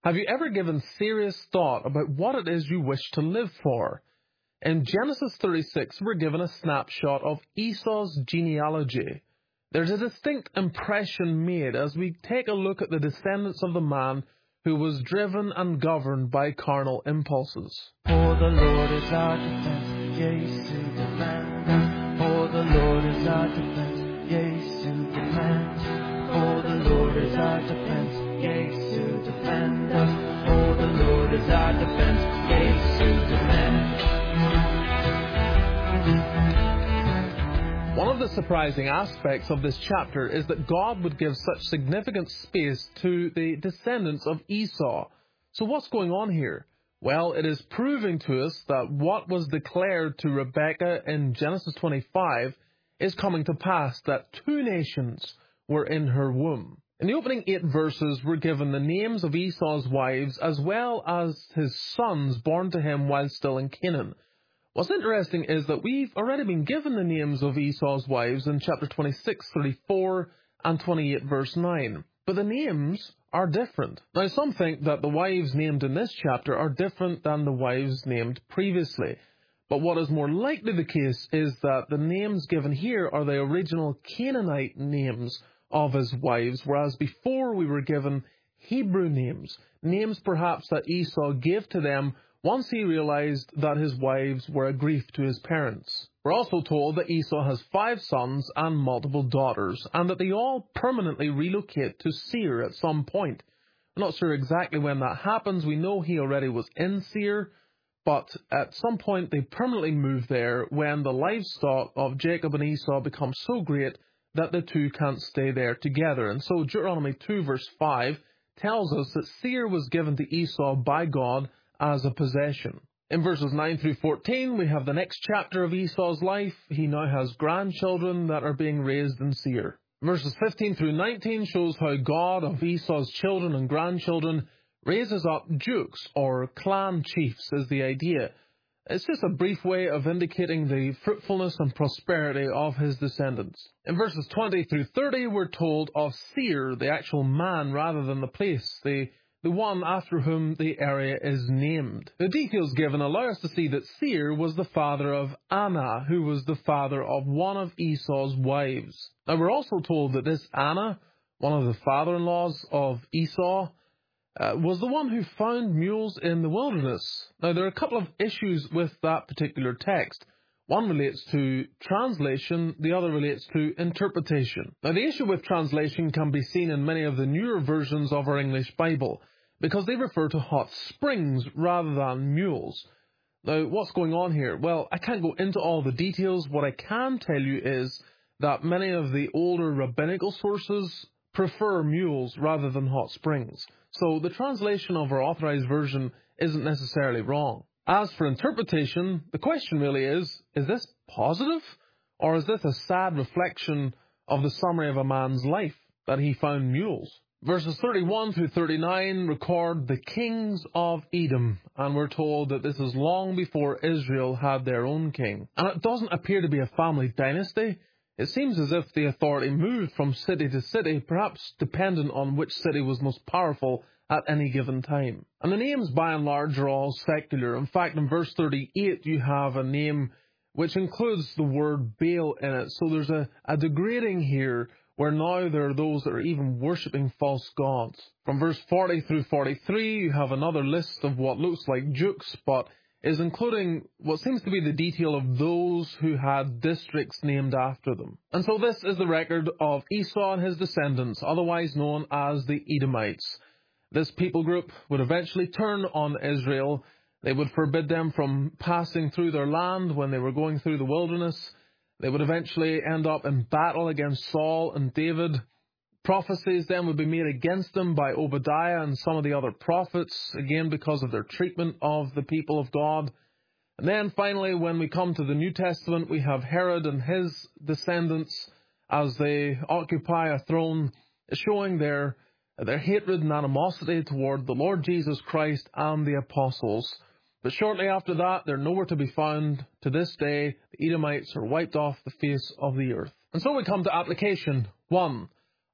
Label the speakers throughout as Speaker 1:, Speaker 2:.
Speaker 1: Have you ever given serious thought about what it is you wish to live for? In Genesis 36, we're given a snapshot of Esau's genealogy. There's a distinct impression made as we take a look at the descendants of the man who was driven and governed by carnal impulses.
Speaker 2: For the Lord is our defense, yes, to defend us. For the Lord is our defense, yes, to defend us. For the Lord is our defense, yes, to defend us. For the Lord is our defense, yes, to defend us.
Speaker 1: One of the surprising aspects of this chapter is that God would give such significant space to the descendants of Esau. So what's going on here? Well, it is proving to us that what was declared to Rebekah in Genesis 25 is coming to pass, that two nations were in her womb. In the opening 8 verses, we're given the names of Esau's wives as well as his sons born to him while still in Canaan. What's interesting is that we've already been given the names of Esau's wives in chapter 26, 34, and 28, verse 9. But the names are different. Now, some think that the wives named in this chapter are different than the wives named previously. But what is more likely the case is that the names given here are the original Canaanite names of his wives, whereas before we were given Hebrew names, names perhaps that Esau gave to them once he realized that his wives were a grief to his parents. We're also told that Esau has 5 sons and multiple daughters, and that they all permanently relocate to Seir at some point. We're not sure exactly when that happens. We know he already was in Seir, but at some point they permanently move there when the livestock of Jacob and Esau becomes so great that the two can't stay there together. And so Deuteronomy 2 verse 5 tells us that Seir was given to Esau by God as a possession. In verses 9 through 14, we have the next chapter of Esau's life. He now has grandchildren that are being raised in Seir. Verses 15 through 19 shows how God of Esau's children and grandchildren raises up dukes, or clan chiefs is the idea. It's just a brief way of indicating the fruitfulness and prosperity of his descendants. In verses 20 through 30, we're told of Seir, the actual man rather than the place, the one after whom the area is named. The details given allow us to see that Seir was the father of Anah, who was the father of one of Esau's wives. Now we're also told that this Anah, one of the father-in-laws of Esau, was the one who found mules in the wilderness. Now there are a couple of issues with that particular text. One relates to translation, the other relates to interpretation. Now the issue with translation can be seen in many of the newer versions of our English Bible, because they refer to hot springs rather than mules. Now, what's going on here? Well, I can't go into all the details. What I can tell you is that many of the older rabbinical sources prefer mules rather than hot springs. So the translation of our Authorized Version isn't necessarily wrong. As for interpretation, the question really is this positive? Or is this a sad reflection of the summary of a man's life, that he found mules? Verses 31 through 39 record the kings of Edom, and we're told that this is long before Israel had their own king. And it doesn't appear to be a family dynasty. It seems as if the authority moved from city to city, perhaps dependent on which city was most powerful at any given time. And the names by and large are all secular. In fact, in verse 38 you have a name which includes the word Baal in it. So there's a degrading here, where now there are those that are even worshipping false gods. From verse 40 through 43, you have another list of what looks like dukes, but is including what seems to be the detail of those who had districts named after them. And so this is the record of Esau and his descendants, otherwise known as the Edomites. This people group would eventually turn on Israel. They would forbid them from passing through their land when they were going through the wilderness. They would eventually end up in battle against Saul and David. Prophecies then would be made against them by Obadiah and some of the other prophets, again because of their treatment of the people of God. And then finally, when we come to the New Testament, we have Herod and his descendants as they occupy a throne, showing their hatred and animosity toward the Lord Jesus Christ and the apostles. But shortly after that, they're nowhere to be found. To this day, the Edomites are wiped off the face of the earth. And so we come to application 1.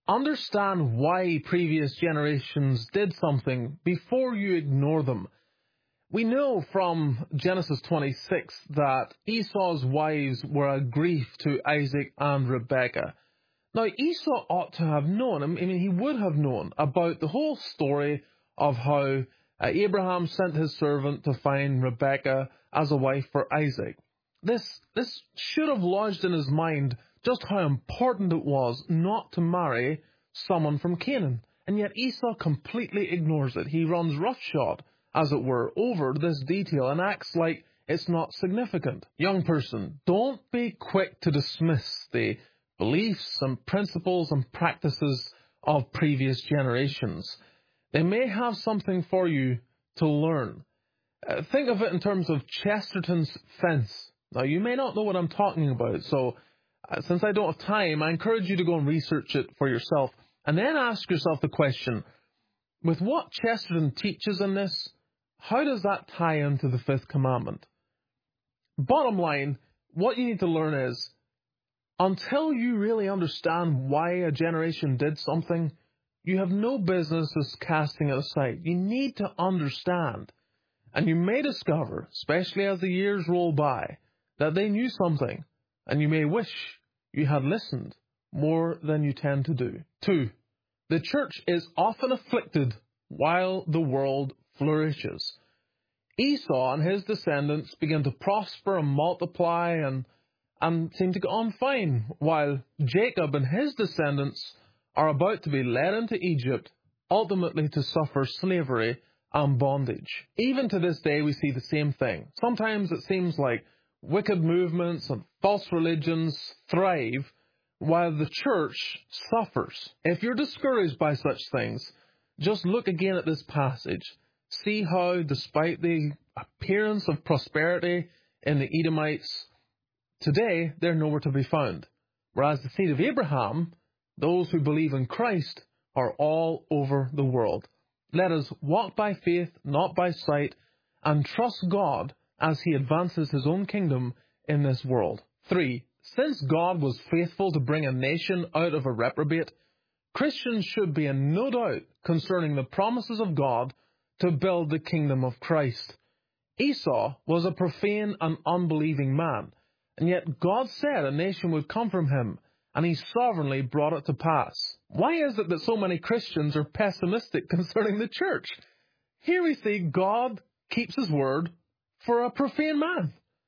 Speaker 1: Understand why previous generations did something before you ignore them. We know from Genesis 26 that Esau's wives were a grief to Isaac and Rebekah. Now, Esau ought to have known, he would have known about the whole story of how Abraham sent his servant to find Rebekah as a wife for Isaac. This should have lodged in his mind just how important it was not to marry someone from Canaan. And yet Esau completely ignores it. He runs roughshod, as it were, over this detail and acts like it's not significant. Young person, don't be quick to dismiss the beliefs and principles and practices of previous generations. They may have something for you to learn. Think of it in terms of Chesterton's fence. Now, you may not know what I'm talking about, so since I don't have time, I encourage you to go and research it for yourself, and then ask yourself the question, with what Chesterton teaches in this, how does that tie into the fifth commandment? Bottom line, what you need to learn is, until you really understand why a generation did something, you have no business just casting it aside. You need to understand. And you may discover, especially as the years roll by, that they knew something, and you may wish you had listened more than you tend to do. 2. The church is often afflicted while the world flourishes. Esau and his descendants begin to prosper and multiply and seem to go on fine, while Jacob and his descendants are about to be led into Egypt, ultimately to suffer slavery and bondage. Even to this day, we see the same thing. Sometimes it seems like wicked movements and false religions thrive while the church suffers. If you're discouraged by such things, just look again at this passage. See how, despite the appearance of prosperity in the Edomites, today they're nowhere to be found. Whereas the seed of Abraham, those who believe in Christ, are all over the world. Let us walk by faith, not by sight, and trust God as He advances His own kingdom in this world. 3. Since God was faithful to bring a nation out of a reprobate, Christians should be in no doubt concerning the promises of God to build the kingdom of Christ. Esau was a profane and unbelieving man, and yet God said a nation would come from him, and He sovereignly brought it to pass. Why is it that so many Christians are pessimistic concerning the church? Here we see God keeps His word for a profane man.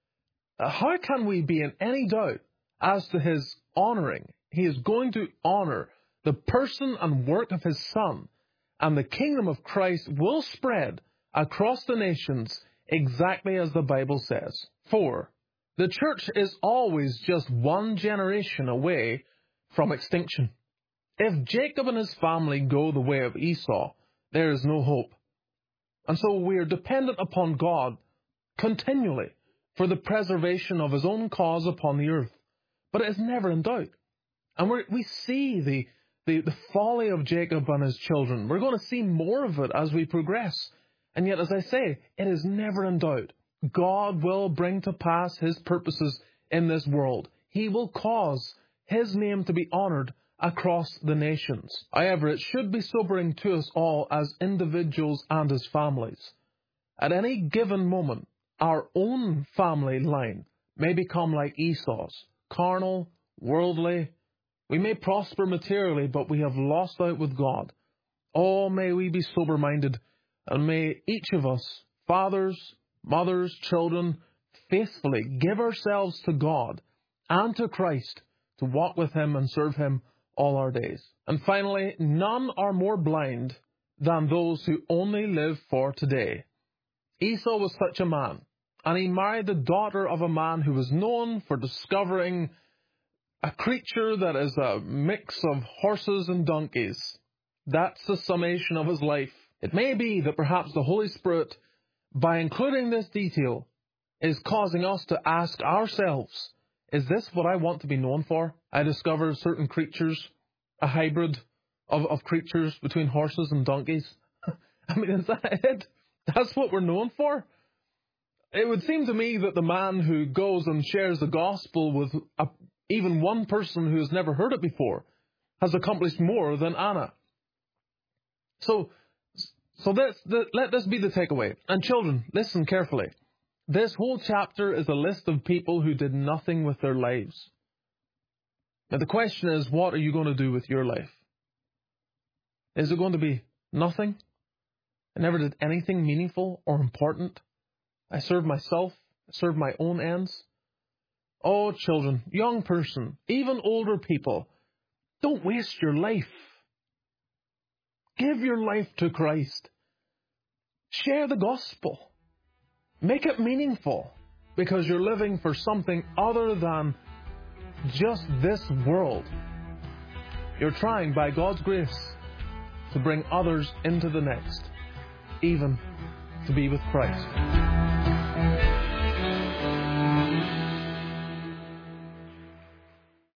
Speaker 1: How can we be in any doubt as to His honouring? He is going to honour the person and work of His Son, and the kingdom of Christ will spread across the nations exactly as the Bible says. 4. The church is always just one generation away from extinction. If Jacob and his family go the way of Esau, there is no hope. And so we are dependent upon God continually for the preservation of His own cause upon the earth. But it is never in doubt. And we see the folly of Jacob and his children. We're going to see more of it as we progress. And yet, as I say, it is never in doubt. God will bring to pass His purposes in this world. He will cause His name to be honoured across the nations. However, it should be sobering to us all as individuals and as families. At any given moment, our own family line may become like Esau's, carnal, worldly. We may prosper materially, but we have lost out with God. Oh, may we be sober-minded, and may each of us, fathers, mothers, children, faithfully give ourselves to God and to Christ to walk with Him and serve Him all our days. And finally, none are more blind than those who only live for today. Esau was such a man, and he married the daughter of a man who was known for discovering a creature that is a mix of horses and donkeys. That's the summation of his life. It may be that perhaps the Holy Spirit, by including this detail, is causing us to ask ourselves, is this what I want to be known for? I discover certain creatures, a hybrid of creatures between horses and donkeys. I mean, is that it? That's what we're known for? It would seem to me that the man who goes and shares the gospel with even one person who has never heard it before has accomplished more than Anna. So let this be the takeaway. And children, listen carefully. This whole chapter is a list of people who did nothing with their lives. Now the question is, what are you going to do with your life? Is it going to be nothing? I never did anything meaningful or important. I served myself. I served my own ends. Oh, children, young person, even older people, don't waste your life. Give your life to Christ. Share the gospel. Make it meaningful, because you're living for something other than just this world. You're trying, by God's grace, to bring others into the next, even to be with Christ.